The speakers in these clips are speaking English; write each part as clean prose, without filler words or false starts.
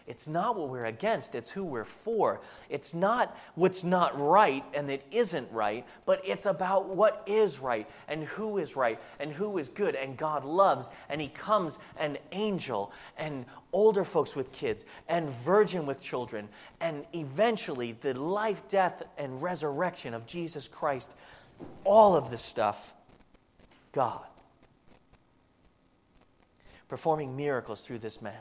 It's not what we're against, it's who we're for. It's not what's not right and that isn't right, but it's about what is right and who is good, and God loves, and he comes an angel and older folks with kids and virgin with children, and eventually the life, death, and resurrection of Jesus Christ. All of this stuff, God performing miracles through this man.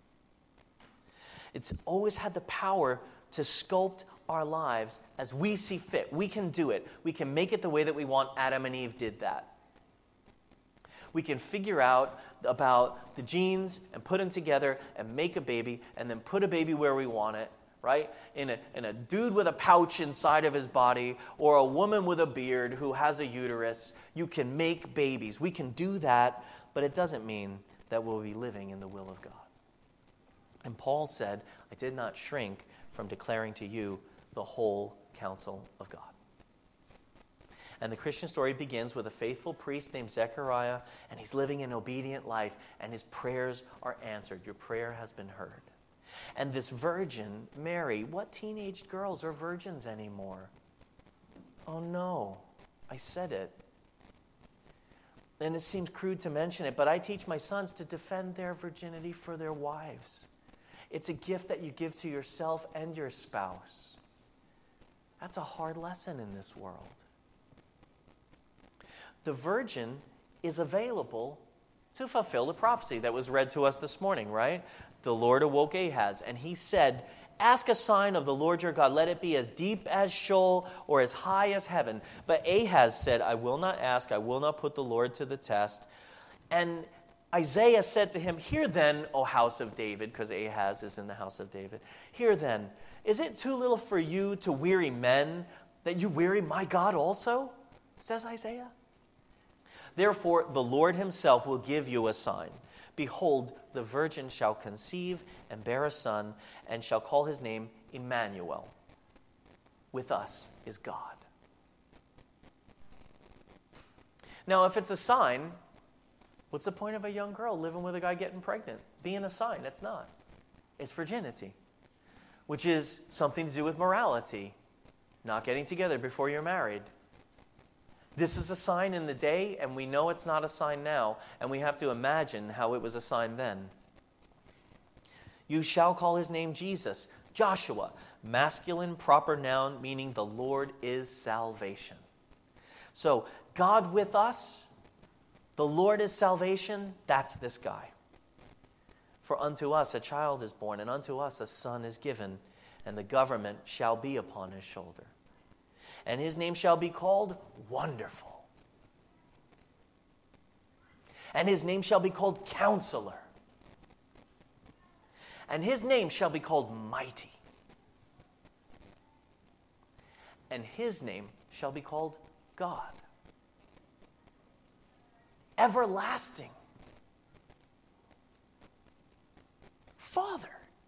It's always had the power to sculpt our lives as we see fit. We can do it. We can make it the way that we want. Adam and Eve did that. We can figure out about the genes and put them together and make a baby and then put a baby where we want it, right? In a dude with a pouch inside of his body or a woman with a beard who has a uterus. You can make babies. We can do that, but it doesn't mean that we'll be living in the will of God. And Paul said, I did not shrink from declaring to you the whole counsel of God. And the Christian story begins with a faithful priest named Zechariah, and he's living an obedient life, and his prayers are answered. Your prayer has been heard. And this virgin, Mary, what teenage girls are virgins anymore? Oh no, I said it. And it seems crude to mention it, but I teach my sons to defend their virginity for their wives. It's a gift that you give to yourself and your spouse. That's a hard lesson in this world. The virgin is available to fulfill the prophecy that was read to us this morning, right? The Lord awoke Ahaz, and he said, ask a sign of the Lord your God. Let it be as deep as Sheol or as high as heaven. But Ahaz said, I will not ask. I will not put the Lord to the test. And Isaiah said to him, hear then, O house of David, because Ahaz is in the house of David. Hear then, is it too little for you to weary men, that you weary my God also? Says Isaiah. Therefore, the Lord himself will give you a sign. Behold, the virgin shall conceive and bear a son, and shall call his name Emmanuel. With us is God. Now, if it's a sign, what's the point of a young girl living with a guy getting pregnant? Being a sign, it's not. It's virginity, which is something to do with morality, not getting together before you're married. This is a sign in the day, and we know it's not a sign now, and we have to imagine how it was a sign then. You shall call his name Jesus, Joshua, masculine proper noun, meaning the Lord is salvation. So, God with us, the Lord is salvation, that's this guy. For unto us a child is born, and unto us a son is given, and the government shall be upon his shoulder. And his name shall be called Wonderful. And his name shall be called Counselor. And his name shall be called Mighty. And his name shall be called God. Everlasting. Father.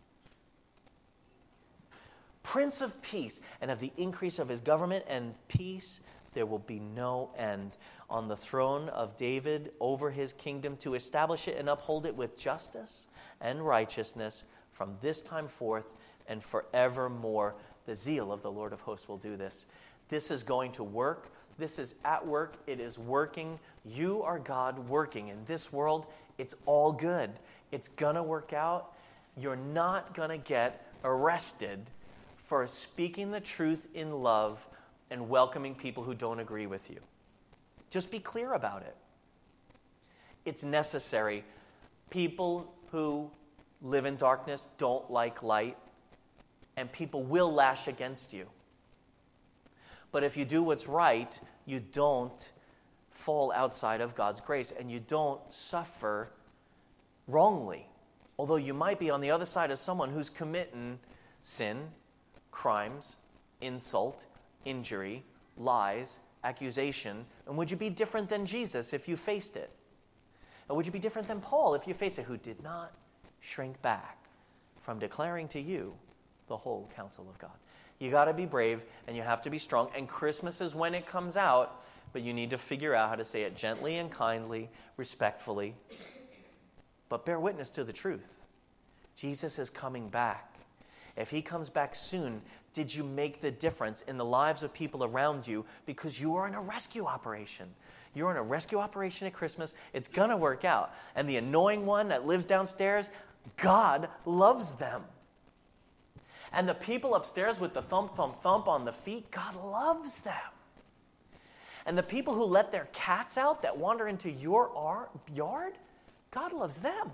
Prince of Peace, and of the increase of his government and peace there will be no end. On the throne of David over his kingdom, to establish it and uphold it with justice and righteousness from this time forth and forevermore. The zeal of the Lord of hosts will do this. This is going to work. This is at work. It is working. You are God working in this world. It's all good. It's going to work out. You're not going to get arrested for speaking the truth in love and welcoming people who don't agree with you. Just be clear about it. It's necessary. People who live in darkness don't like light, and people will lash against you. But if you do what's right, you don't fall outside of God's grace, and you don't suffer wrongly. Although you might be on the other side of someone who's committing sin, crimes, insult, injury, lies, accusation. And would you be different than Jesus if you faced it? And would you be different than Paul if you faced it, who did not shrink back from declaring to you the whole counsel of God? You got to be brave, and you have to be strong. And Christmas is when it comes out, but you need to figure out how to say it gently and kindly, respectfully. But bear witness to the truth. Jesus is coming back. If he comes back soon, did you make the difference in the lives of people around you because you are in a rescue operation? You're in a rescue operation at Christmas. It's going to work out. And the annoying one that lives downstairs, God loves them. And the people upstairs with the thump, thump, thump on the feet, God loves them. And the people who let their cats out that wander into your yard, God loves them.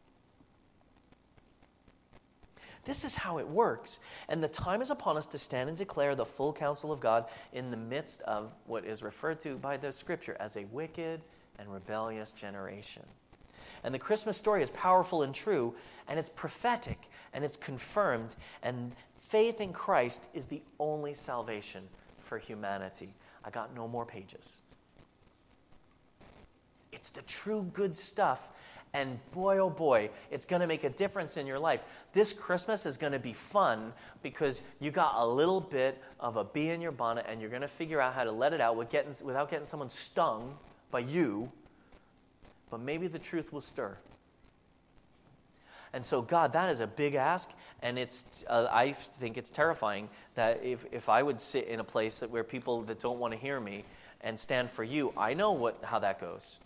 This is how it works. And the time is upon us to stand and declare the full counsel of God in the midst of what is referred to by the Scripture as a wicked and rebellious generation. And the Christmas story is powerful and true, and it's prophetic, and it's confirmed, and faith in Christ is the only salvation for humanity. I got no more pages. It's the true good stuff, and boy, oh boy, it's going to make a difference in your life. This Christmas is going to be fun because you got a little bit of a bee in your bonnet, and you're going to figure out how to let it out without getting someone stung by you. But maybe the truth will stir. And so, God, that is a big ask, and I think it's terrifying that if I would sit in a place where people that don't want to hear me and stand for you, I know how that goes.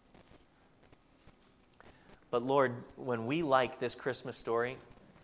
But Lord, when we like this Christmas story,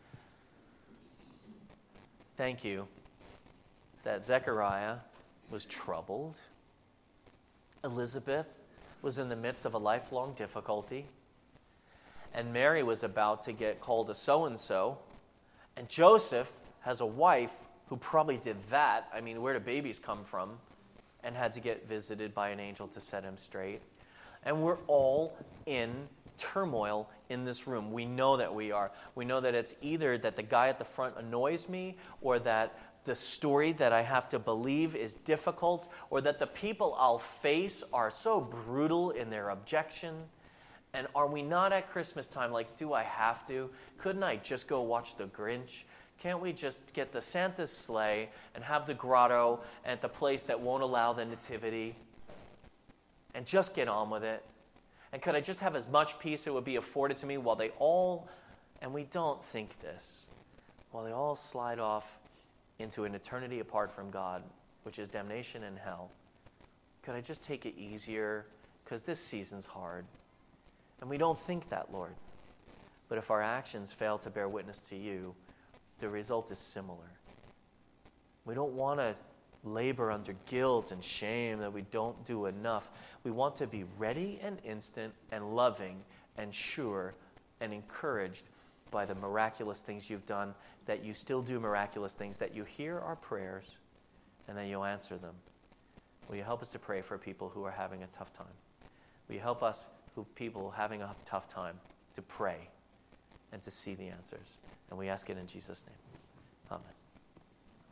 thank you that Zechariah was troubled. Elizabeth was in the midst of a lifelong difficulty. And Mary was about to get called a so-and-so. And Joseph has a wife who probably did that. I mean, where do babies come from? And had to get visited by an angel to set him straight. And we're all in turmoil in this room. We know that we are. We know that it's either that the guy at the front annoys me, or that the story that I have to believe is difficult, or that the people I'll face are so brutal in their objection. And are we not at Christmas time like, do I have to? Couldn't I just go watch The Grinch? Can't we just get the Santa's sleigh and have the grotto at the place that won't allow the nativity and just get on with it? And could I just have as much peace that would be afforded to me while they all, and we don't think this, while they all slide off into an eternity apart from God, which is damnation and hell? Could I just take it easier? Because this season's hard. And we don't think that, Lord. But if our actions fail to bear witness to you, the result is similar. We don't want to labor under guilt and shame that we don't do enough. We want to be ready and instant and loving and sure and encouraged by the miraculous things you've done, that you still do miraculous things, that you hear our prayers and that you'll answer them. Will you help us to pray for people who are having a tough time? Will you help us, people having a tough time, to pray and to see the answers? And we ask it in Jesus' name. Amen.